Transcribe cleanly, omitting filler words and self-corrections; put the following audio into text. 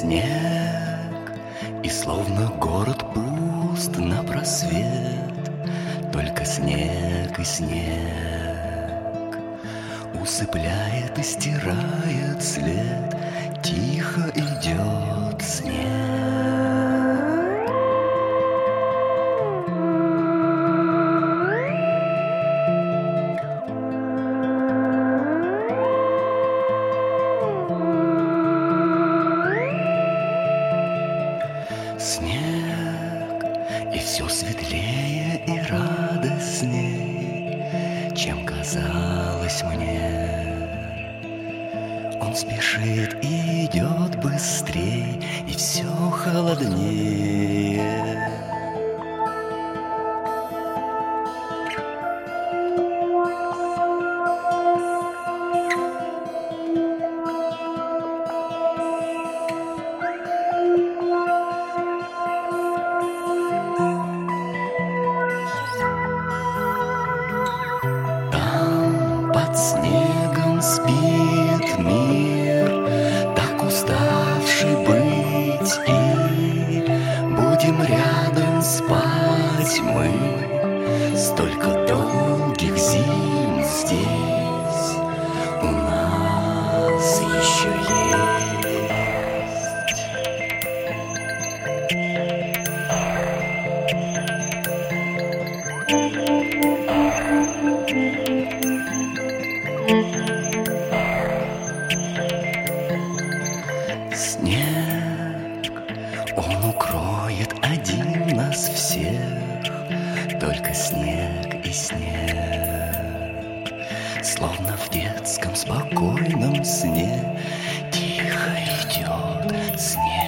Снег, и словно город пуст на просвет, только снег и снег усыпляет и стирает след, тихо идет снег. Снег, и все светлее и радостней, чем казалось мне. Он спешит и идет быстрей, и все холоднее. Под снегом спит мир, так уставший быть, и будем рядом спать мы. Столько долгих зим здесь у нас еще есть. Снег, он укроет один нас всех, только снег и снег. Словно в детском спокойном сне тихо идет снег.